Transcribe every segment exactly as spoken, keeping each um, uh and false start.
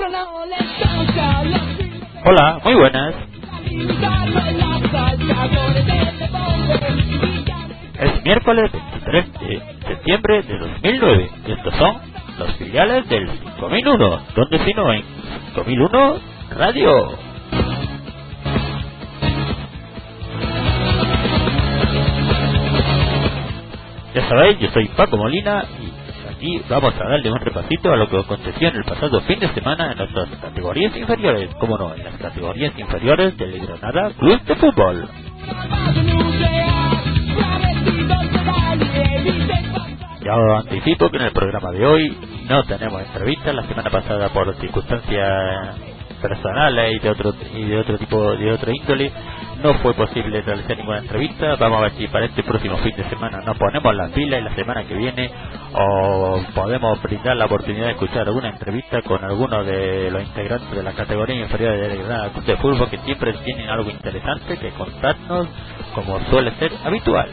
Hola, muy buenas. Es miércoles veintitrés de septiembre de dos mil nueve y estos son los filiales del cinco mil uno, donde si no en cinco mil uno Radio. Ya sabéis, yo soy Paco Molina y aquí vamos a darle un repasito a lo que aconteció en el pasado fin de semana en nuestras categorías inferiores, como no, en las categorías inferiores del Granada Club de Fútbol. Ya os anticipo que en el programa de hoy no tenemos entrevistas. La semana pasada, por circunstancias personales y de otro y de otro tipo de otro índole, no fue posible realizar ninguna entrevista. Vamos a ver si para este próximo fin de semana nos ponemos las pilas y la semana que viene o podemos brindar la oportunidad de escuchar alguna entrevista con alguno de los integrantes de la categoría inferior de Granada Club de Fútbol, que siempre tienen algo interesante que contarnos, como suele ser habitual.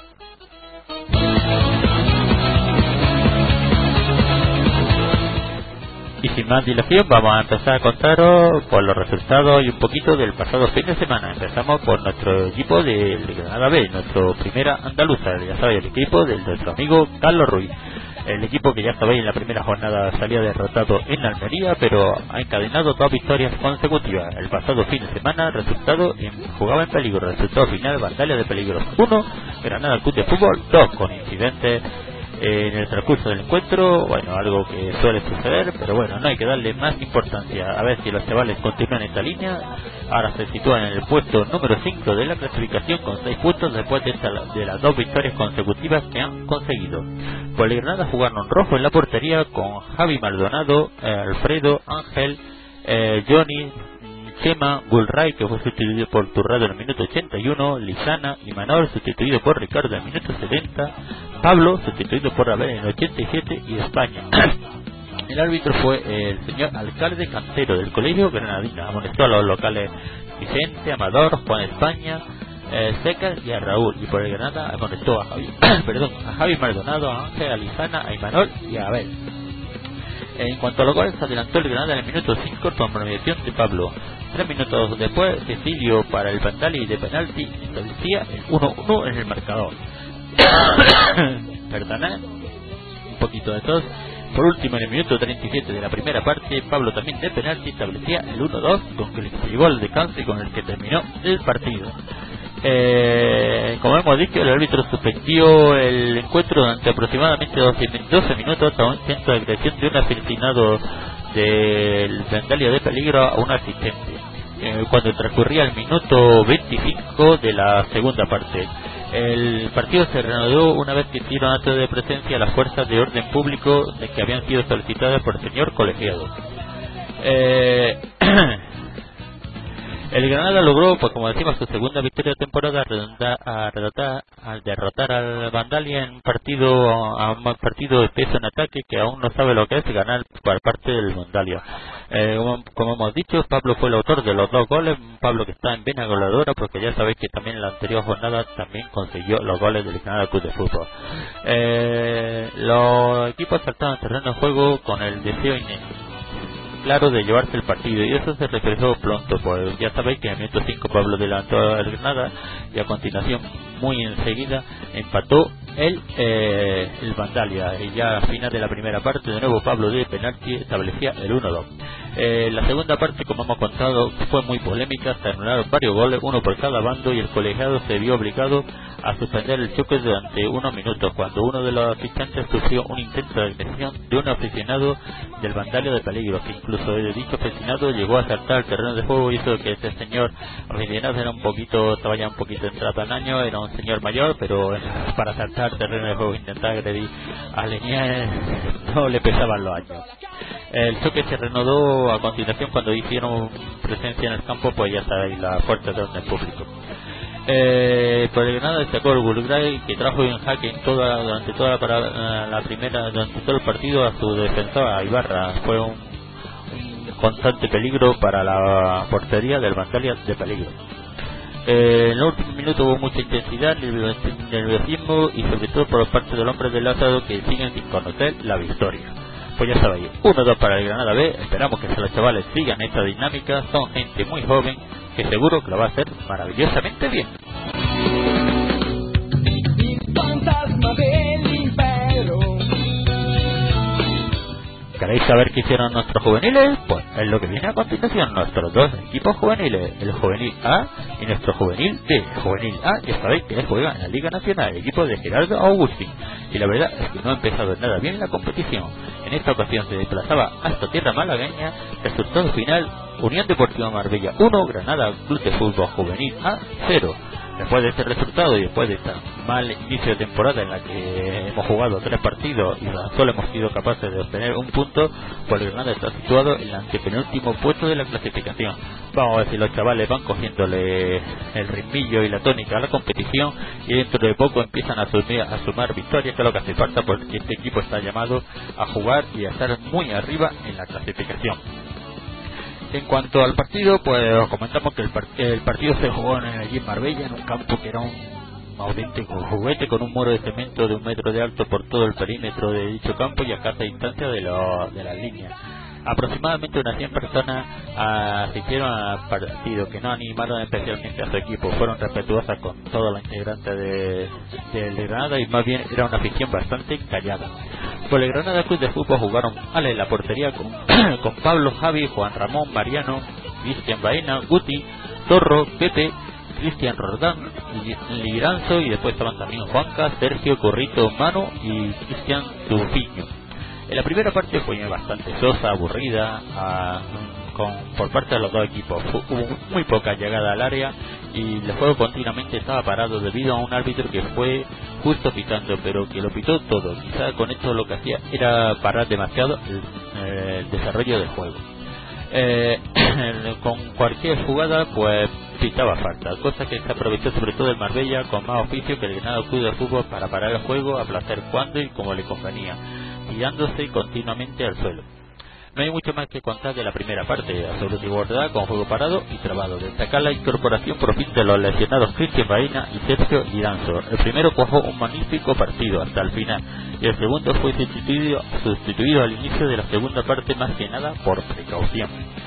Y sin más dilación, vamos a empezar a contaros por los resultados y un poquito del pasado fin de semana. Empezamos por nuestro equipo de Granada B, nuestro primera andaluza, ya sabéis, el equipo de nuestro amigo Carlos Ruiz. El equipo que ya sabéis en la primera jornada salía derrotado en Almería, pero ha encadenado dos victorias consecutivas. El pasado fin de semana, resultado en, jugaba en peligro, resultado final, Vandalia de Peligros uno, Granada Club de Fútbol dos, con incidentes en el transcurso del encuentro. Bueno, algo que suele suceder, pero bueno, no hay que darle más importancia. A ver si los chavales continúan esta línea. Ahora se sitúan en el puesto número cinco de la clasificación con seis puntos después de, esta, de las dos victorias consecutivas que han conseguido. Por el Granada jugaron rojo en la portería con Javi Maldonado, eh, Alfredo, Ángel, eh, Johnny, Chema, Bullray, que fue sustituido por Turrado en el minuto ochenta y uno, Lizana y Manor, sustituido por Ricardo en el minuto setenta, Pablo, sustituido por Abel en el ochenta y siete, y España. El árbitro fue el señor alcalde Cantero del Colegio Granadina. Amonestó a los locales Vicente, Amador, Juan España, eh, Secas y a Raúl. Y por el Granada amonestó a Javi, perdón, a Javi Maldonado, a Ángel, a Lizana, a Imanol y a Abel. En cuanto a los goles, adelantó el Granada en el minuto cinco con mediación de Pablo. Tres minutos después, Cecilio para el Vandalia de penalti establecía el uno uno en el marcador. Perdonad, un poquito de tos. Por último, en el minuto treinta y siete de la primera parte, Pablo también de penalti establecía el uno dos, con que se llegó al descanso y con el que terminó el partido. Eh, como hemos dicho, el árbitro suspendió el encuentro durante aproximadamente doce minutos a un intento de agresión de un aficionado del Vandalia de Peligro a un asistente, eh, cuando transcurría el minuto veinticinco de la segunda parte. El partido se reanudó una vez que hicieron acto de presencia las fuerzas de orden público de que habían sido solicitadas por el señor colegiado. Eh, El Granada logró, pues como decimos, su segunda victoria de temporada al derrotar, al derrotar al Vandalia en un partido, a un partido de peso en ataque que aún no sabe lo que es ganar por parte del Vandalia. Eh, como, como hemos dicho, Pablo fue el autor de los dos goles, Pablo que está en vena goleadora, porque ya sabéis que también en la anterior jornada también consiguió los goles del Granada Club de Fútbol. Eh, los equipos saltaron al terreno de juego con el deseo inédito claro de llevarse el partido, y eso se reflejó pronto, pues ya sabéis que en el minuto cinco Pablo adelantó al Granada y a continuación, muy enseguida, empató el eh, el Vandalia, y ya a final de la primera parte de nuevo Pablo de penalti establecía el uno dos. Eh, la segunda parte, como hemos contado, fue muy polémica, se anularon varios goles, uno por cada bando, y el colegiado se vio obligado a suspender el choque durante unos minutos cuando uno de los asistentes sufrió un intento de agresión de un aficionado del Vandalia de Peligro, que incluso el dicho aficionado llegó a saltar al terreno de juego y hizo que este señor aficionado era un poquito, estaba ya un poquito entrado en años, era un señor mayor, pero para saltar al terreno de juego e intentar agredir a Leñez no le pesaban los años. El choque se reanudó a continuación cuando hicieron presencia en el campo, pues ya sabéis, las fuerzas de orden público. Eh, por el Granada destacó el Bulgari, que trajo en jaque en toda, durante toda la, para, la primera durante todo el partido a su defensor, a Ibarra. Fue un, un constante peligro para la portería del Vandalia de Peligro. Eh, en los últimos minutos hubo mucha intensidad, nerviosismo y sobre todo por parte del hombre del Lázaro, que siguen sin conocer la victoria. Pues ya sabéis, uno dos para el Granada B. Esperamos que los chavales sigan esta dinámica. Son gente muy joven que seguro que lo va a hacer maravillosamente bien. ¿Queréis saber qué hicieron nuestros juveniles? Pues es lo que viene a continuación. Nuestros dos equipos juveniles, el juvenil A y nuestro juvenil B. El juvenil A, ya sabéis que juega en la Liga Nacional, el equipo de Gerardo Agustín. Y la verdad es que no ha empezado nada bien la competición. En esta ocasión se desplazaba hasta tierra malagueña. Resultado final: Unión Deportiva Marbella uno, Granada Club de Fútbol Juvenil A cero. Después de este resultado y después de esta mal inicio de temporada en la que hemos jugado tres partidos y solo hemos sido capaces de obtener un punto, pues el Granada está situado en el antepenúltimo puesto de la clasificación. Vamos a ver si los chavales van cogiéndole el ritmillo y la tónica a la competición, y dentro de poco empiezan a, asumir, a sumar victorias, que es lo que hace falta, porque este equipo está llamado a jugar y a estar muy arriba en la clasificación. En cuanto al partido, pues os comentamos que el, par el partido se jugó en allí en Marbella, en un campo que era un auténtico juguete, con un muro de cemento de un metro de alto por todo el perímetro de dicho campo y a casi distancia de, lo, de las líneas. Aproximadamente unas cien personas asistieron al partido, que no animaron especialmente a su equipo, fueron respetuosas con todos los integrantes de, de, de Granada, y más bien era una afición bastante callada. Por el Granada Club de Fútbol jugaron Ale en la portería con, con Pablo, Javi, Juan Ramón, Mariano, Cristian Baena, Guti, Torro, Pepe, Cristian Rodán, Liranzo, y después estaban también Juanca, Sergio, Corrito, Mano y Cristian Tufiño. En la primera parte fue bastante sosa, aburrida, a, con, por parte de los dos equipos. Hubo muy poca llegada al área y el juego continuamente estaba parado debido a un árbitro que fue justo pitando, pero que lo pitó todo. Quizá con esto lo que hacía era parar demasiado el, eh, el desarrollo del juego. Eh, con cualquier jugada pues pitaba falta, cosa que se aprovechó sobre todo el Marbella con más oficio que el Granada Club de Fútbol para parar el juego a placer cuando y como le convenía, tirándose continuamente al suelo. No hay mucho más que contar de la primera parte, absoluta igualdad con juego parado y trabado. Destacar la incorporación por fin de los lesionados Cristian Baena y Sergio Liranzo. El primero cuajó un magnífico partido hasta el final, y el segundo fue sustituido, sustituido al inicio de la segunda parte, más que nada por precaución.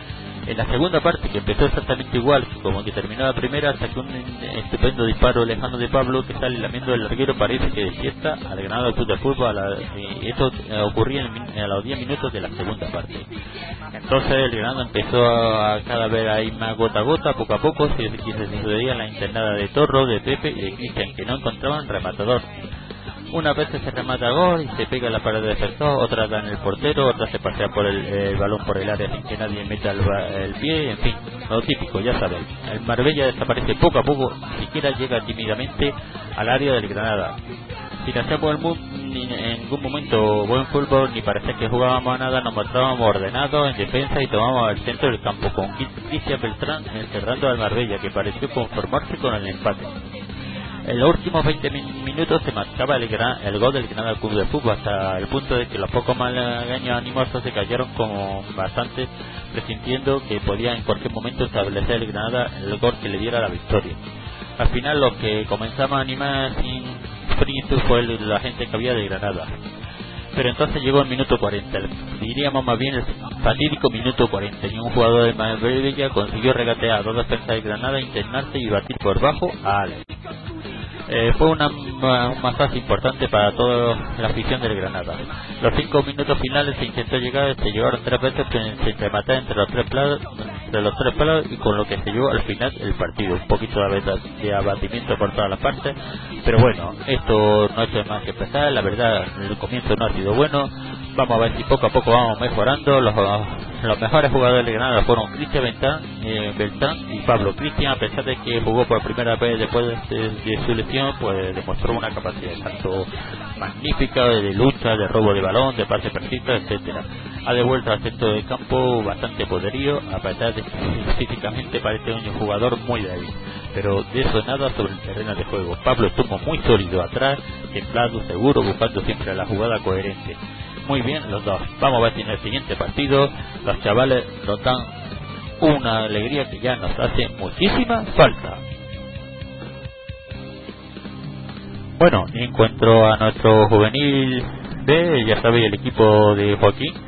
En la segunda parte, que empezó exactamente igual como que terminó la primera, hasta que un estupendo disparo lejano de Pablo, que sale lamiendo del larguero, parece que despierta al Granada Club de Fútbol. A la, y esto eh, ocurría en, a los diez minutos de la segunda parte. Entonces el Granada empezó a, a cada vez a ir más gota a gota, poco a poco se, se sucedía la internada de Torro, de Pepe y de Cristian, que no encontraban rematador. Una vez se remata gol y se pega en la pared de defensor, otra da en el portero, otra se pasea por el, el balón por el área sin que nadie meta el, el pie, en fin, lo típico, ya sabéis. El Marbella desaparece poco a poco, ni siquiera llega tímidamente al área del Granada. Sin hacer por el mundo, ni en ningún momento buen fútbol, ni parecía que jugábamos a nada, nos mostrábamos ordenados en defensa y tomábamos el centro del campo, con Cristian Beltrán encerrando al Marbella, que pareció conformarse con el empate. En los últimos veinte minutos se marcaba el, gran, el gol del Granada Club de Fútbol, hasta el punto de que los pocos malagueños animosos se cayeron como bastante, presintiendo que podía en cualquier momento establecer el Granada el gol que le diera la victoria. Al final, los que comenzamos a animar sin espíritu fue la gente que había de Granada. Pero entonces llegó el minuto cuarenta, diríamos más bien el fatídico minuto cuarenta, y un jugador de Marbella consiguió regatear a dos defensas de Granada, internarse y batir por bajo a Alex. Eh, fue una, un masaje importante para toda la afición del Granada. Los cinco minutos finales se intentó llegar, se llevaron tres veces sin rematar entre los tres planos, entre los tres palos, y con lo que se llevó al final el partido. Un poquito de, de abatimiento por todas las partes, pero bueno, esto no ha hecho más que empezar. La verdad, el comienzo no ha sido bueno. Vamos a ver si poco a poco vamos mejorando. Los, los mejores jugadores de Granada fueron Cristian Beltrán, eh, Beltrán y Pablo. Cristian, a pesar de que jugó por primera vez después de, de su lesión, pues demostró una capacidad tanto magnífica de lucha, de robo de balón, de pase precisa, etcétera. Ha devuelto al centro del campo bastante poderío, a pesar de que físicamente parece un jugador muy débil, pero de eso nada sobre el terreno de juego. Pablo estuvo muy sólido atrás, templado, seguro, buscando siempre la jugada coherente. Muy bien los dos. Vamos a ver si en el siguiente partido los chavales nos dan una alegría que ya nos hace muchísima falta. Bueno, encuentro a nuestro juvenil B, ya sabéis, el equipo de Joaquín,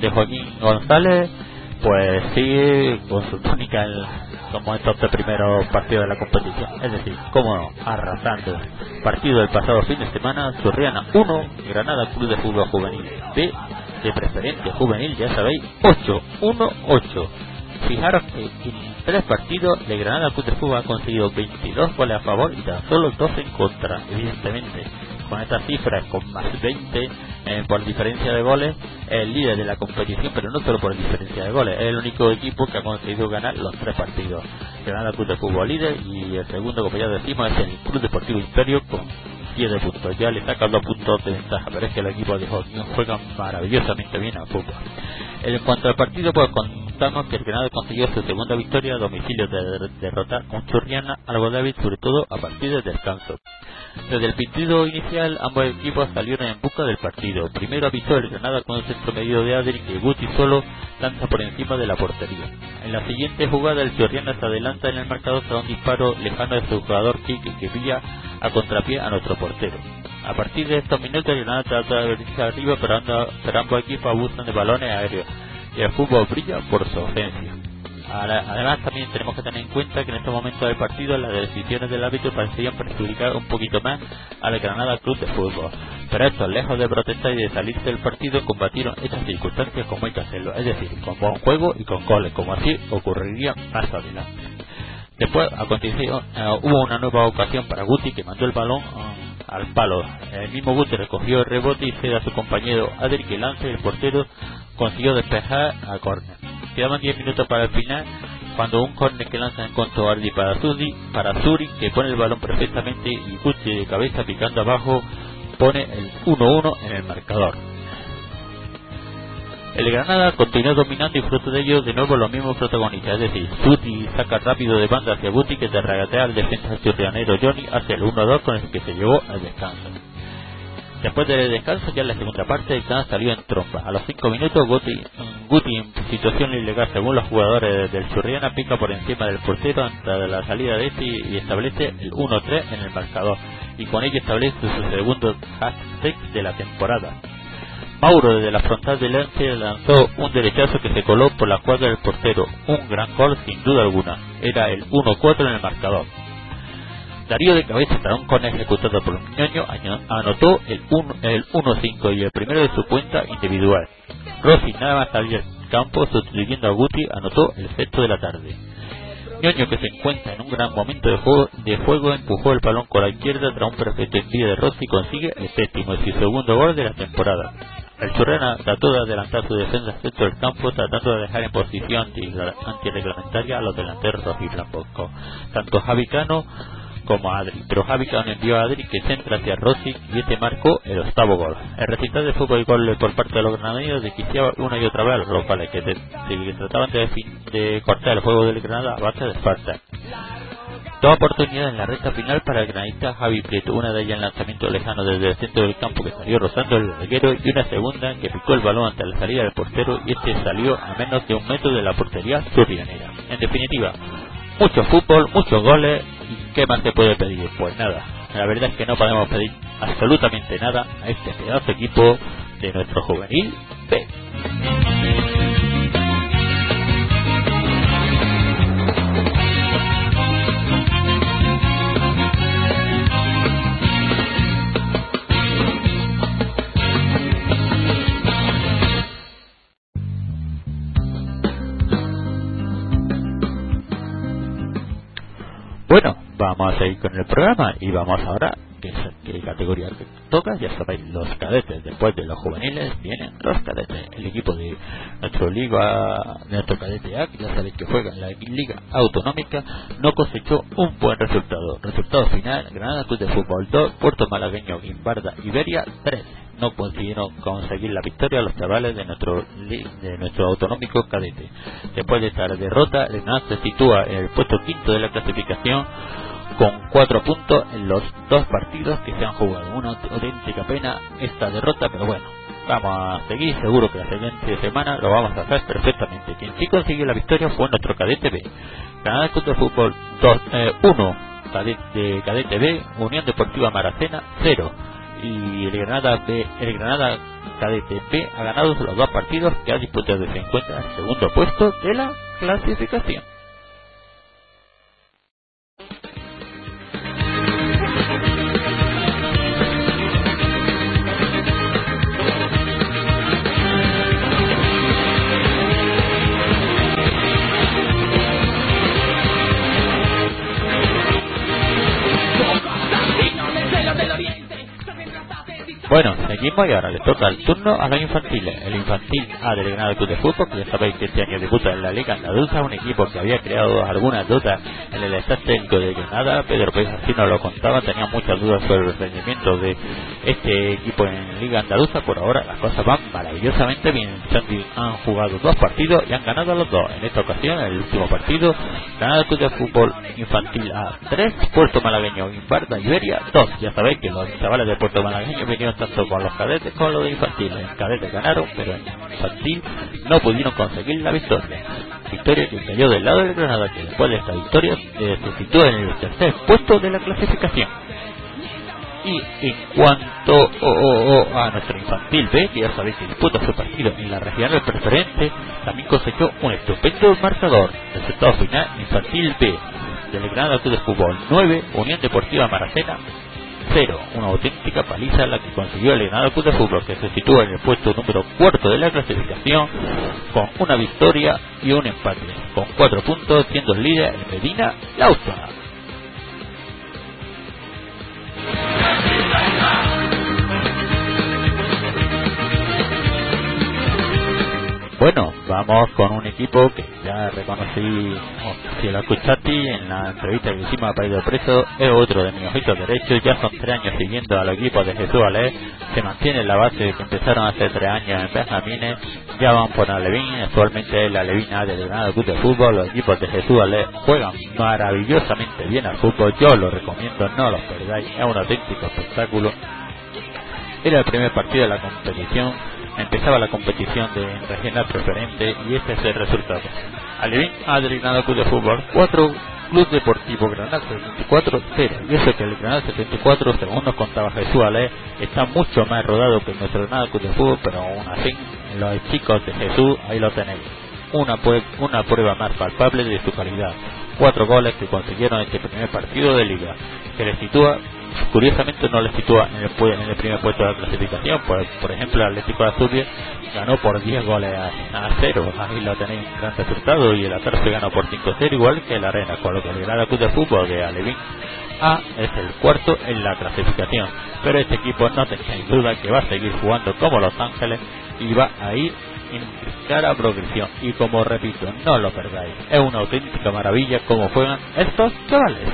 de Joaquín González pues sigue con su tónica el, como estos tres primeros partidos de la competición, es decir, como arrasando. Partido del pasado fin de semana, Churriana uno, Granada Club de Fútbol Juvenil B, de preferencia juvenil, ya sabéis, ocho uno ocho. Fijaros que en tres partidos de Granada Club de Fútbol ha conseguido veintidós goles a favor y tan solo dos en contra. Evidentemente, con estas cifras, con más veinte eh, por diferencia de goles, es el líder de la competición, pero no solo por diferencia de goles, es el único equipo que ha conseguido ganar los tres partidos. Granada Club de Fútbol líder, y el segundo, como ya decimos, es el Club Deportivo Imperio con siete puntos. Ya le sacan dos puntos de ventaja, pero es que el equipo de Joaquín juega maravillosamente bien al fútbol. En cuanto al partido, pues contamos que el Granada consiguió su segunda victoria a domicilio de derrotar con Churriana algo débil, sobre todo a partir del descanso. Desde el partido inicial, ambos equipos salieron en busca del partido. Primero avisó el Granada con el centro medio de Adri, que Guti solo lanza por encima de la portería. En la siguiente jugada, el Churriana se adelanta en el marcador tras un disparo lejano de su jugador Quique, que pilla a contrapié a nuestro portero. A partir de estos minutos, el Granada trata de venirse arriba, pero, anda, pero ambos equipos abusan de balones aéreos y el fútbol brilla por su ofensiva. Además, también tenemos que tener en cuenta que en estos momentos del partido las decisiones del árbitro parecían perjudicar un poquito más al Granada Club de Fútbol, pero estos, lejos de protestar y de salirse del partido, combatieron estas circunstancias como hay que hacerlo, es decir, con buen juego y con goles, como así ocurriría más adelante. Después aconteció, uh, hubo una nueva ocasión para Guti, que mandó el balón uh, al palo. El mismo Guti recogió el rebote y cede a su compañero Adri, que lanza, y el portero consiguió despejar a córner. Quedaban diez minutos para el final, cuando un córner que lanza en contra Ardi para Zuri, para Zuri, que pone el balón perfectamente, y Guti de cabeza picando abajo pone el uno uno en el marcador. El Granada continuó dominando y fruto de ello de nuevo los mismos protagonistas, es decir, Guti saca rápido de banda hacia Guti, que te regatea al defensa churrianero Johnny hacia el uno dos con el que se llevó al descanso. Después del descanso, ya en la segunda parte, el Granada salió en tromba. A los cinco minutos, Guti, Guti en situación ilegal según los jugadores del Churriana, pica por encima del portero antes de la salida de este y establece el uno tres en el marcador, y con ello establece su segundo hat-trick de la temporada. Mauro, desde la frontal del Lance, lanzó un derechazo que se coló por la cuadra del portero, un gran gol sin duda alguna. Era el uno cuatro en el marcador. Darío, de cabeza tras un córner ejecutado por Ñoño, anotó el uno cinco y el primero de su cuenta individual. Rossi, nada más salir al campo sustituyendo a Guti, anotó el sexto de la tarde. Ñoño, que se encuentra en un gran momento de juego, de juego empujó el balón con la izquierda tras un perfecto envío de Rossi y consigue el séptimo y su segundo gol de la temporada. El Churriana trató de adelantar su defensa al centro del campo, tratando de dejar en posición antirreglamentaria a los delanteros rojiblancos, tanto Javi Cano como Adri, pero Javi Cano envió a Adri, que centra hacia Rossi, y este marcó el octavo gol. El resultado de fútbol y gol por parte de los granadinos desquiciaba una y otra vez a los locales, que, de, que trataban de, de cortar el juego del Granada a base de falta. Dos oportunidades en la recta final para el granadista Javi Prieto, una de ellas en lanzamiento lejano desde el centro del campo que salió rozando el larguero, y una segunda que picó el balón ante la salida del portero, y este salió a menos de un metro de la portería churrianera. En definitiva, mucho fútbol, muchos goles, y ¿qué más se puede pedir? Pues nada, la verdad es que no podemos pedir absolutamente nada a este pedazo de equipo de nuestro juvenil B. Bueno, vamos a seguir con el programa y vamos ahora, que es qué categoría que toca, ya sabéis, los cadetes. Después de los juveniles vienen los cadetes. El equipo de nuestro liga, de nuestro cadete A, que ya sabéis que juega en la Liga Autonómica, no cosechó un buen resultado. Resultado final: Granada Club de Fútbol dos, Puerto Malagueño Guimbarda Iberia tres. No consiguieron conseguir la victoria a los chavales de nuestro de nuestro autonómico cadete. Después de esta derrota, el Granada se sitúa en el puesto quinto de la clasificación con cuatro puntos en los dos partidos que se han jugado. Una auténtica pena esta derrota, pero bueno, vamos a seguir. Seguro que la siguiente semana lo vamos a hacer perfectamente. Quien sí consiguió la victoria fue nuestro cadete B. Granada Club de Fútbol uno, cadete, cadete B, Unión Deportiva Maracena cero. y el Granada B, el Granada Cadete B ha ganado los dos partidos que ha disputado y se encuentra en el segundo puesto de la clasificación. Bueno, seguimos y ahora le toca el turno a los infantiles. El infantil A del Granada Club de Fútbol, que ya sabéis que este año debuta en la Liga Andaluza, un equipo que había creado algunas dudas en el staff técnico de Granada. Pedro Pérez así nos lo contaba, tenía muchas dudas sobre el rendimiento de este equipo en Liga Andaluza. Por ahora las cosas van maravillosamente bien. Han jugado dos partidos y han ganado los dos. En esta ocasión, en el último partido, Granada Club de Fútbol Infantil A tres, Puerto Malagueño Imparda Iberia dos. Ya sabéis que los chavales de Puerto Malagueño vinieron tanto con los cadetes como los de infantil. En cadetes ganaron, pero en infantil no pudieron conseguir la victoria. Victoria que cayó del lado del Granada, que después de esta victoria eh, se sitúa en el tercer puesto de la clasificación. Y en cuanto oh, oh, oh, a nuestro infantil B, que ya sabéis que disputa su partido en la regional preferente, también cosechó un estupendo marcador. Resultado final: infantil B del Granada Club de Fútbol nueve, Unión Deportiva Maracena cero. Una auténtica paliza la que consiguió el Granada Club de Fútbol, que se sitúa en el puesto número cuarto de la clasificación con una victoria y un empate, con cuatro puntos, siendo el líder el Medina Lausana. Bueno, vamos con un equipo que ya reconocí, si lo escuchaste en la entrevista que hicimos a País de Preso, es otro de mis ojitos derechos. Ya son tres años siguiendo al equipo de Jesús Alé, se mantiene en la base que empezaron hace tres años en Benjamines, ya van por Alevín, actualmente es la Alevina del Granada Club de Fútbol. Los equipos de Jesús Alé juegan maravillosamente bien al fútbol, yo lo recomiendo, no los perdáis, es un auténtico espectáculo. Era el primer partido de la competición. Empezaba la competición de regional preferente y este es el resultado. Alevín A del Granada Club de Fútbol cuatro, Club Deportivo Granada setenta y cuatro cero. Y eso que el Granada setenta y cuatro, según nos contaba Jesús Ale, está mucho más rodado que nuestro Granada Club de Fútbol, pero aún así, los chicos de Jesús, ahí lo tenéis. Una, una prueba más palpable de su calidad. Cuatro goles que consiguieron este primer partido de liga, que les sitúa, curiosamente no les sitúa en el, en el primer puesto de la clasificación. Por, por ejemplo, el Atlético de Asturias ganó por diez goles a, a cero, ahí lo tenéis, un gran resultado, y el Atarfe ganó por cinco cero, igual que el Arena, con lo que el Granada Club de Fútbol de Alevín A es el cuarto en la clasificación. Pero este equipo, no tengáis duda que va a seguir jugando como Los Ángeles y va a ir en clara progresión, y como repito, no lo perdáis, es una auténtica maravilla cómo juegan estos chavales.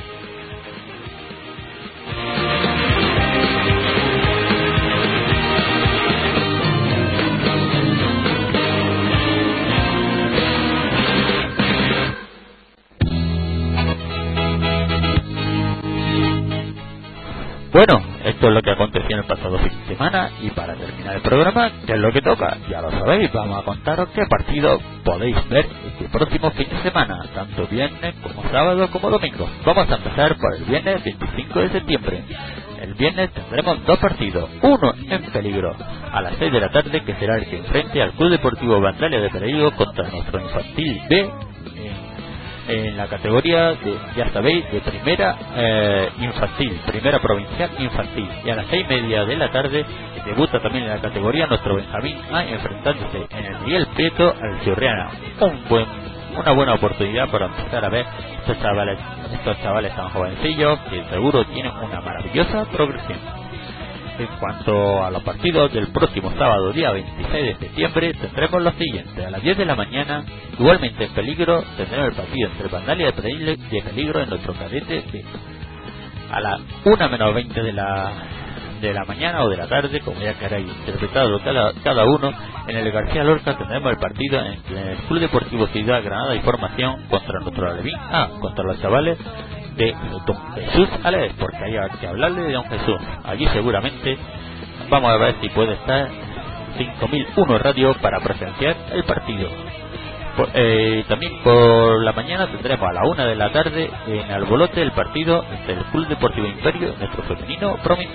Bueno, esto es lo que aconteció en el pasado fin de semana, y para terminar el programa, ¿qué es lo que toca? Ya lo sabéis, vamos a contaros qué partido podéis ver este próximo fin de semana, tanto viernes como sábado como domingo. Vamos a empezar por el viernes veinticinco de septiembre. El viernes tendremos dos partidos, uno en Peligro a las seis de la tarde, que será el que enfrente al Club Deportivo Vandalia de Peligro contra nuestro infantil B en la categoría de, ya sabéis, de primera eh, infantil, primera provincial infantil. Y a las seis y media de la tarde debuta también en la categoría nuestro Benjamín A, enfrentándose en el Miguel Prieto al Ciurriana. Un buen, una buena oportunidad para empezar a ver estos chavales, estos chavales tan jovencillos que seguro tienen una maravillosa progresión. En cuanto a los partidos del próximo sábado, día veintiséis de septiembre, tendremos los siguientes. A las diez de la mañana, igualmente en Peligro, tendremos el partido entre Vandalia de Peligro en nuestro cadete B. A las una menos veinte de la, de la mañana o de la tarde, como ya queráis interpretado cada, cada uno, en el García Lorca tendremos el partido en el Club Deportivo Ciudad Granada y Formación contra nuestro Alevín A, contra los chavales de Don Jesús Alés, porque hay que hablarle de Don Jesús. Allí seguramente vamos a ver si puede estar cinco mil uno radio para presenciar el partido. Por, eh, también por la mañana tendremos a la una de la tarde en Albolote el partido entre el Club Deportivo Imperio, nuestro femenino provincial.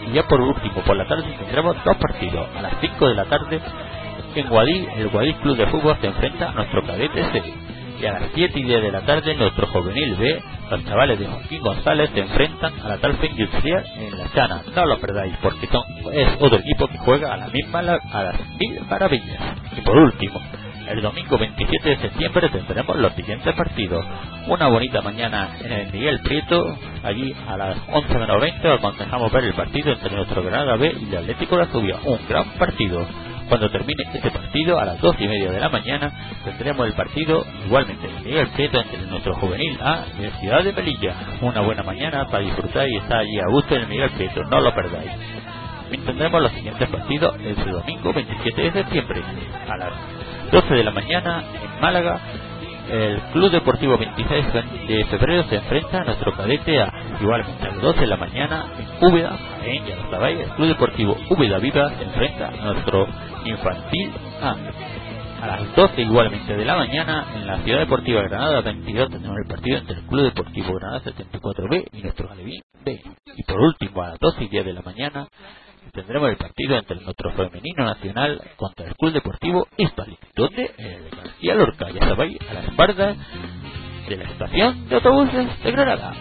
Y ya por último, por la tarde tendremos dos partidos. A las cinco de la tarde en Guadix, el Guadix Club de Fútbol se enfrenta a nuestro Cadete C. Y a las siete y diez de la tarde nuestro Juvenil B, los chavales de Joaquín González, se enfrentan a la Talfe Industrial en La Chana. No lo perdáis, porque son, es otro equipo que juega a la misma a las mil maravillas. Y por último, el domingo veintisiete de septiembre tendremos los siguientes partidos. Una bonita mañana en el Miguel Prieto, allí a las once menos veinte aconsejamos ver el partido entre nuestro Granada B y el Atlético de Asturias. Un gran partido. Cuando termine este partido, a las doce y media de la mañana, tendremos el partido igualmente en Miguel Prieto entre nuestro Juvenil A y el Ciudad de Melilla. Una buena mañana para disfrutar y estar allí a gusto en el Miguel Prieto, no lo perdáis. También tendremos los siguientes partidos el domingo veintisiete de septiembre a las doce de la mañana en Málaga. El Club Deportivo veintiséis de febrero se enfrenta a nuestro Cadete A. Igualmente a las doce de la mañana en Úbeda, en ya lo sabéis, el Club Deportivo Úbeda Viva se enfrenta a nuestro Infantil A. A las doce igualmente de la mañana en la Ciudad Deportiva Granada veintidós tendremos el partido entre el Club Deportivo Granada setenta y cuatro B y nuestro Alevín B. Y por último a las doce y diez de la mañana tendremos el partido entre nuestro Femenino Nacional contra el Club Deportivo Hispalic, donde el García Lorca, ya sabéis, a la espalda de la estación de autobuses de Granada.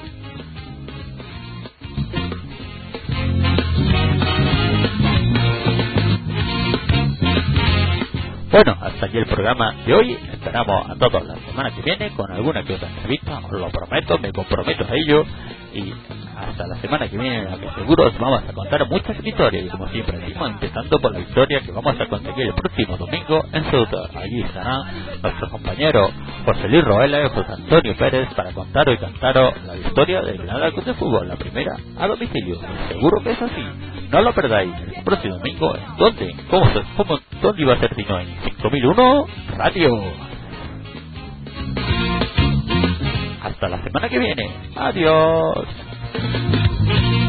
Bueno, hasta aquí el programa de hoy. Esperamos a todos la semana que viene con alguna que otra entrevista, os lo prometo, me comprometo a ello. Y hasta la semana que viene, en la que seguro os vamos a contar muchas historias. Y como siempre decimos, empezando por la historia que vamos a conseguir el próximo domingo en Ceuta. Allí estará nuestro compañero José Luis Roela y José Antonio Pérez para contaros y cantaros la historia del Granada Club de Fútbol, la primera a domicilio. Seguro que es así. No lo perdáis. El próximo domingo, ¿dónde? ¿Cómo, se, cómo, ¿Dónde iba a ser si no? En cinco mil uno Radio. Hasta la semana que viene. Adiós.